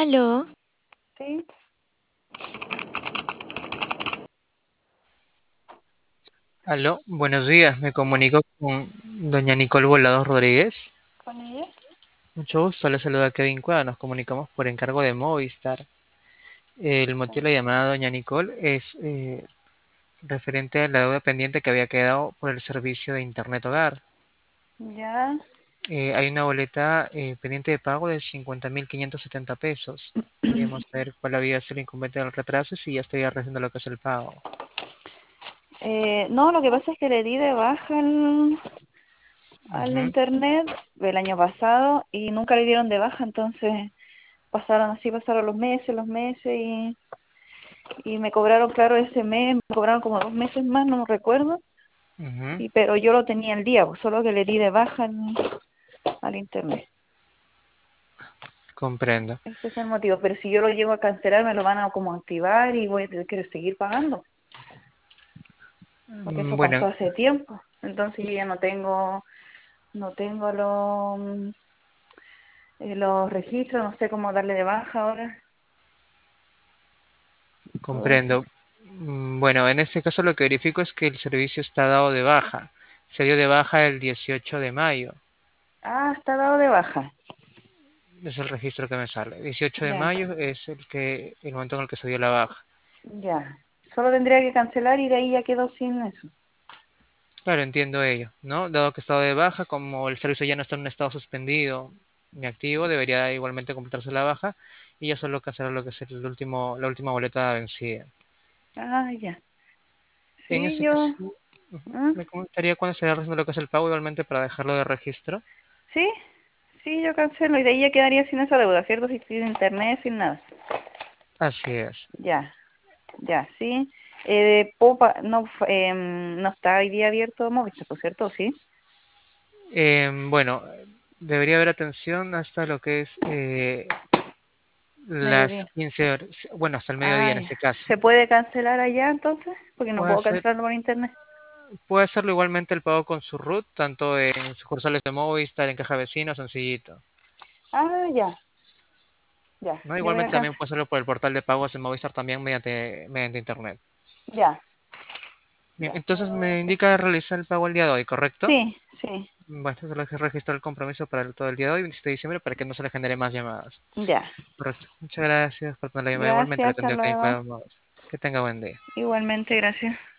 Aló, Sí, aló, buenos días, me comunico con doña Nicole Volados Rodríguez. con ella. Mucho gusto, le saluda Kevin Cueva, nos comunicamos por encargo de Movistar. El motivo de la llamada, doña Nicole, es referente a la deuda pendiente que había quedado por el servicio de Internet Hogar. Ya. Hay una boleta pendiente de pago de 50.570 pesos. Queríamos saber cuál había sido el inconveniente del retraso y si ya estaría recibiendo lo que es el pago. No, lo que pasa es que le di de baja al Ujú, internet el año pasado y nunca le dieron de baja, entonces pasaron los meses y me cobraron, claro, ese mes, me cobraron como 2 meses más, no me recuerdo, ujú, pero yo lo tenía al día, pues, solo que le di de baja al internet. comprendo. Ese es el motivo, pero si yo lo llego a cancelar me lo van a como activar y voy a tener que seguir pagando, porque eso pasó Bueno, hace tiempo, entonces yo ya no tengo los registros, no sé cómo darle de baja ahora, todo eso. comprendo. Bueno, en este caso lo que verifico es que el servicio está dado de baja. Se dio de baja el 18 de mayo. Ah, está dado de baja. Es el registro que me sale. 18 de Ya, mayo es el momento en el que se dio la baja. ya. Solo tendría que cancelar y de ahí ya quedó sin eso. Claro, entiendo ello, ¿no? Dado que estado de baja, como el servicio ya no está en un estado suspendido ni activo, debería igualmente completarse la baja y ya solo cancelar lo que es la última boleta vencida. Ah, ya. En Sí, ese caso, ¿ah? me comentaría cuándo estaría haciendo lo que es el pago igualmente para dejarlo de registro. Sí, sí, yo cancelo y de ahí ya quedaría sin esa deuda, ¿cierto? Sin internet, sin nada. Así es. Ya, ya, sí. No, no está hoy día abierto Movistar, ¿por cierto? Sí. Bueno, debería haber atención hasta lo que es las Mediodía. 15 horas, bueno, hasta el mediodía en Ay, este caso. ¿se puede cancelar allá entonces? Porque no Puede puedo hacer, cancelarlo por internet. puede hacerlo igualmente el pago con su RUT, tanto en sucursales de Movistar, en Caja Vecina o Sencillito. Ah, ya, ya. ¿No? Yo voy a Igualmente también puede hacerlo por el portal de pagos de Movistar también mediante internet. Ya, Bien, ya. entonces me indica realizar el pago el día de hoy, ¿correcto? Sí, sí, Bueno, entonces lo que registrar el compromiso para todo el día de hoy, 27 de diciembre, para que no se le genere más llamadas. ya. Correcto. Muchas gracias por tomar la llamada. Igualmente le Gracias, hasta tendré que luego. Que tenga buen día. Igualmente, gracias.